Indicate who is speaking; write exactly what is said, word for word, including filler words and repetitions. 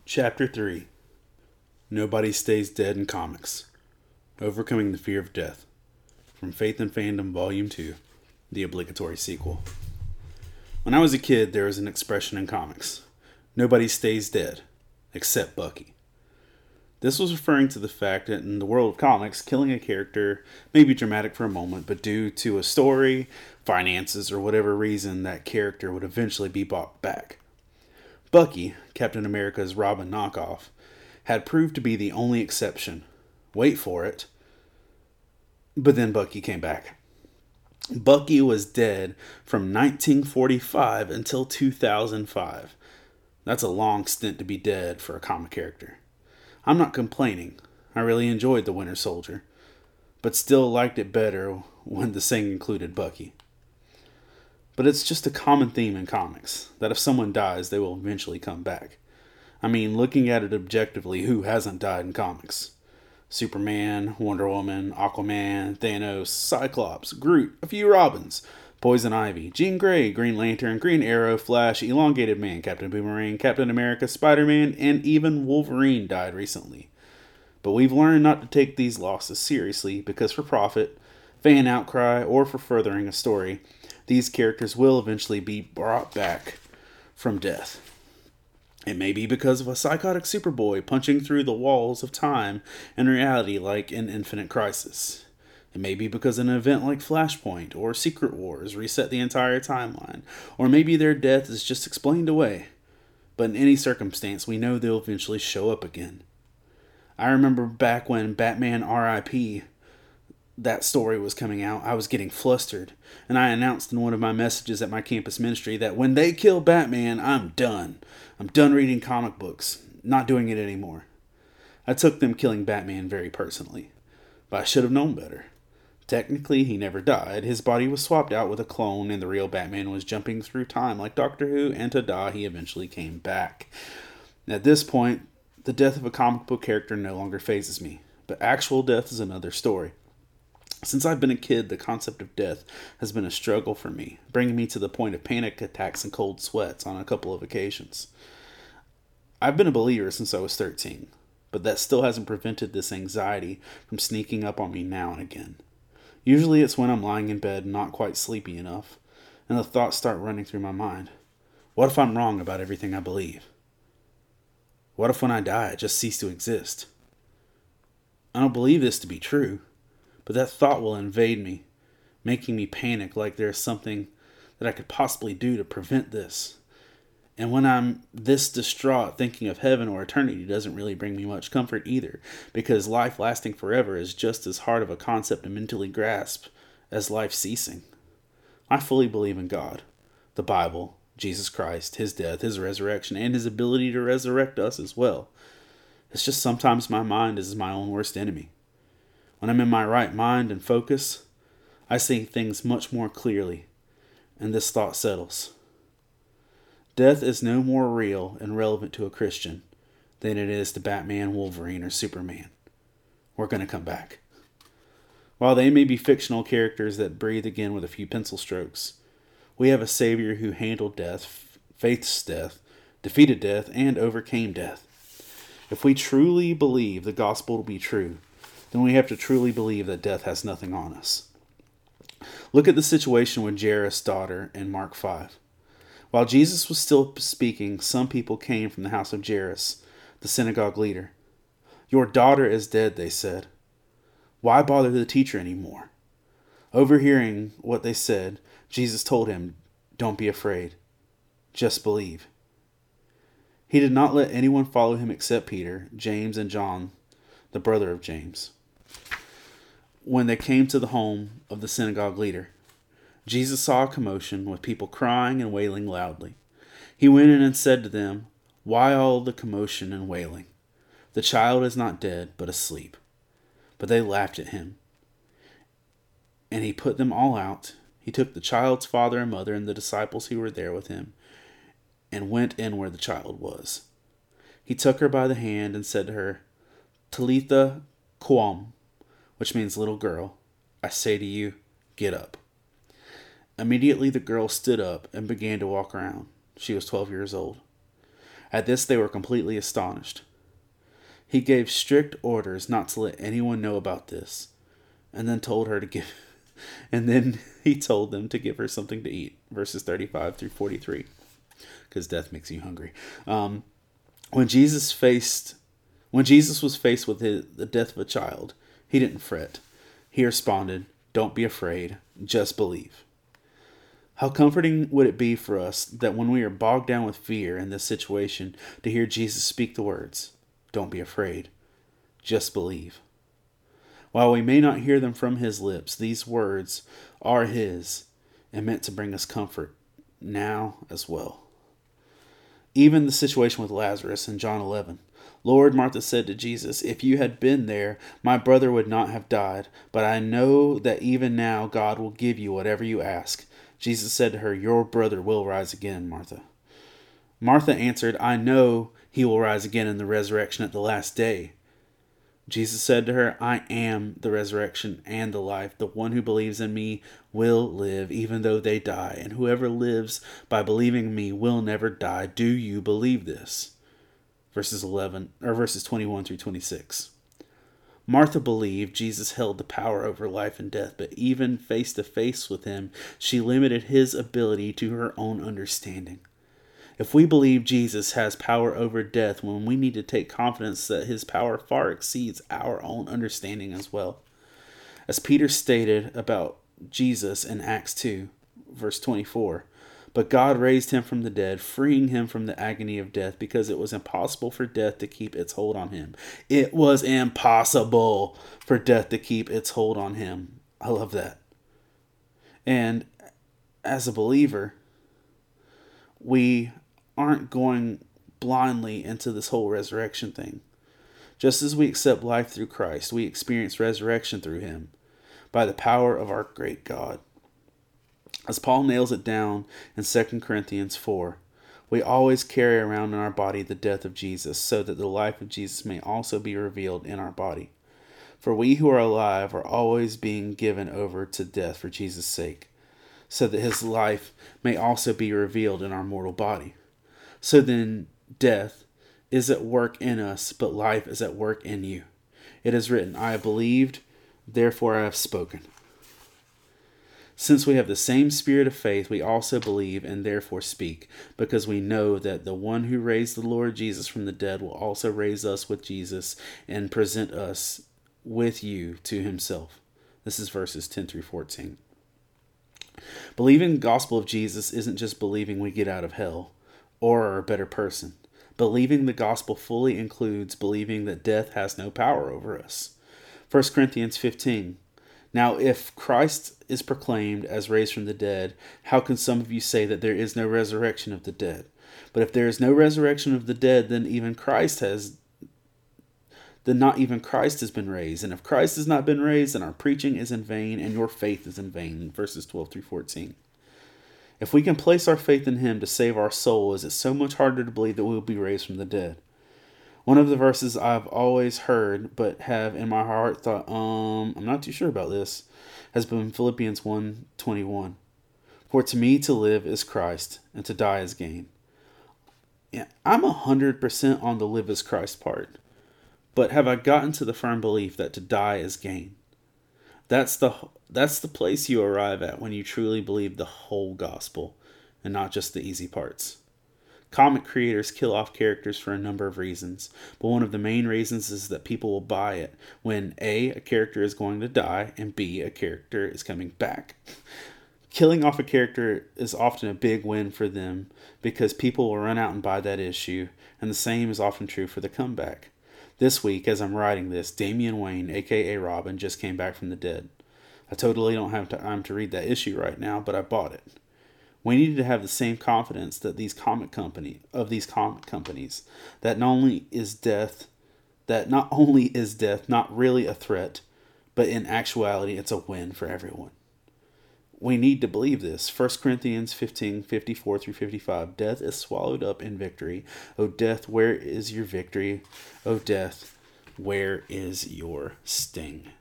Speaker 1: Chapter three. Nobody Stays Dead in Comics. Overcoming the Fear of Death. From Faith and Fandom Volume two, the obligatory sequel. When I was a kid, there was an expression in comics. Nobody stays dead, except Bucky. This was referring to the fact that in the world of comics, killing a character may be dramatic for a moment, but due to a story, finances, or whatever reason, that character would eventually be brought back. Bucky, Captain America's Robin knockoff, had proved to be the only exception. Wait for it. But then Bucky came back. Bucky was dead from nineteen forty-five until two thousand five. That's a long stint to be dead for a comic character. I'm not complaining. I really enjoyed The Winter Soldier, but still liked it better when the thing included Bucky. But it's just a common theme in comics, that if someone dies, they will eventually come back. I mean, looking at it objectively, who hasn't died in comics? Superman, Wonder Woman, Aquaman, Thanos, Cyclops, Groot, a few Robins, Poison Ivy, Jean Grey, Green Lantern, Green Arrow, Flash, Elongated Man, Captain Boomerang, Captain America, Spider-Man, and even Wolverine died recently. But we've learned not to take these losses seriously because for profit, fan outcry, or for furthering a story, these characters will eventually be brought back from death. It may be because of a psychotic Superboy punching through the walls of time and reality like in Infinite Crisis. It may be because an event like Flashpoint or Secret Wars reset the entire timeline, or maybe their death is just explained away. But in any circumstance, we know they'll eventually show up again. I remember back when Batman R I P that story was coming out, I was getting flustered, and I announced in one of my messages at my campus ministry that when they kill Batman, I'm done. I'm done reading comic books, not doing it anymore. I took them killing Batman very personally, but I should have known better. Technically, he never died. His body was swapped out with a clone, and the real Batman was jumping through time like Doctor Who, and ta-da, he eventually came back. At this point, the death of a comic book character no longer phases me, but actual death is another story. Since I've been a kid, the concept of death has been a struggle for me, bringing me to the point of panic attacks and cold sweats on a couple of occasions. I've been a believer since I was thirteen, but that still hasn't prevented this anxiety from sneaking up on me now and again. Usually it's when I'm lying in bed not quite sleepy enough, and the thoughts start running through my mind. What if I'm wrong about everything I believe? What if when I die I just cease to exist? I don't believe this to be true. But that thought will invade me, making me panic like there's something that I could possibly do to prevent this. And when I'm this distraught, thinking of heaven or eternity doesn't really bring me much comfort either, because life lasting forever is just as hard of a concept to mentally grasp as life ceasing. I fully believe in God, the Bible, Jesus Christ, His death, His resurrection, and His ability to resurrect us as well. It's just sometimes my mind is my own worst enemy. When I'm in my right mind and focus, I see things much more clearly, and this thought settles. Death is no more real and relevant to a Christian than it is to Batman, Wolverine, or Superman. We're going to come back. While they may be fictional characters that breathe again with a few pencil strokes, we have a Savior who handled death, faced death, defeated death, and overcame death. If we truly believe the gospel to be true, then we have to truly believe that death has nothing on us. Look at the situation with Jairus' daughter in Mark five. While Jesus was still speaking, some people came from the house of Jairus, the synagogue leader. "Your daughter is dead," they said. "Why bother the teacher anymore?" Overhearing what they said, Jesus told him, "Don't be afraid. Just believe." He did not let anyone follow him except Peter, James, and John, the brother of James. When they came to the home of the synagogue leader, Jesus saw a commotion with people crying and wailing loudly. He went in and said to them, "Why all the commotion and wailing? The child is not dead, but asleep." But they laughed at him. And he put them all out. He took the child's father and mother and the disciples who were there with him, and went in where the child was. He took her by the hand and said to her, "Talitha koum," which means little girl, I say to you, get up. Immediately the girl stood up and began to walk around. She was twelve years old. At this they were completely astonished. He gave strict orders not to let anyone know about this, and then told her to give and then he told them to give her something to eat. Verses thirty-five through forty-three. Because death makes you hungry. Um, when Jesus faced when Jesus was faced with his, the death of a child, he didn't fret. He responded, "Don't be afraid, just believe." How comforting would it be for us that when we are bogged down with fear in this situation, to hear Jesus speak the words, "Don't be afraid, just believe." While we may not hear them from his lips, these words are his and meant to bring us comfort now as well. Even the situation with Lazarus in John eleven. Lord, Martha said to Jesus, "If you had been there, my brother would not have died. But I know that even now God will give you whatever you ask." Jesus said to her, "Your brother will rise again, Martha." Martha answered, "I know he will rise again in the resurrection at the last day." Jesus said to her, "I am the resurrection and the life. The one who believes in me will live, even though they die. And whoever lives by believing in me will never die. Do you believe this?" Verses eleven or verses twenty-one through twenty-six. Martha believed Jesus held the power over life and death, but even face to face with him, she limited his ability to her own understanding. If we believe Jesus has power over death, when we need to take confidence that his power far exceeds our own understanding as well. As Peter stated about Jesus in Acts two, verse twenty-four, "But God raised him from the dead, freeing him from the agony of death, because it was impossible for death to keep its hold on him." It was impossible for death to keep its hold on him. I love that. And as a believer, we aren't going blindly into this whole resurrection thing. Just as we accept life through Christ, we experience resurrection through him by the power of our great God. As Paul nails it down in Second Corinthians four, we always carry around in our body the death of Jesus, so that the life of Jesus may also be revealed in our body. For we who are alive are always being given over to death for Jesus' sake, so that his life may also be revealed in our mortal body. So then, death is at work in us, but life is at work in you. It is written, "I have believed, therefore I have spoken." Since we have the same spirit of faith, we also believe and therefore speak, because we know that the one who raised the Lord Jesus from the dead will also raise us with Jesus and present us with you to himself. This is verses ten through fourteen. Believing the gospel of Jesus isn't just believing we get out of hell or are a better person. Believing the gospel fully includes believing that death has no power over us. First Corinthians fifteen. "Now if Christ is proclaimed as raised from the dead, how can some of you say that there is no resurrection of the dead? But if there is no resurrection of the dead, then even Christ has then not even Christ has been raised. And if Christ has not been raised, then our preaching is in vain and your faith is in vain." Verses twelve through fourteen. If we can place our faith in him to save our soul, is it so much harder to believe that we will be raised from the dead? One of the verses I've always heard, but have in my heart thought, um, I'm not too sure about this, has been Philippians one twenty-one. "For to me to live is Christ, and to die is gain." Yeah, I'm one hundred percent on the live as Christ part. But have I gotten to the firm belief that to die is gain? That's the that's the place you arrive at when you truly believe the whole gospel and not just the easy parts. Comic creators kill off characters for a number of reasons, but one of the main reasons is that people will buy it when A, a character is going to die, and B, a character is coming back. Killing off a character is often a big win for them because people will run out and buy that issue, and the same is often true for the comeback. This week, as I'm writing this, Damian Wayne, aka Robin, just came back from the dead. I totally don't have time to read that issue right now, but I bought it. We need to have the same confidence that these comic company of these comic companies that not only is death, that not only is death not really a threat, but in actuality it's a win for everyone. We need to believe this. First Corinthians fifteen, fifty-four through fifty-five. "Death is swallowed up in victory. O death, where is your victory? O death, where is your sting?"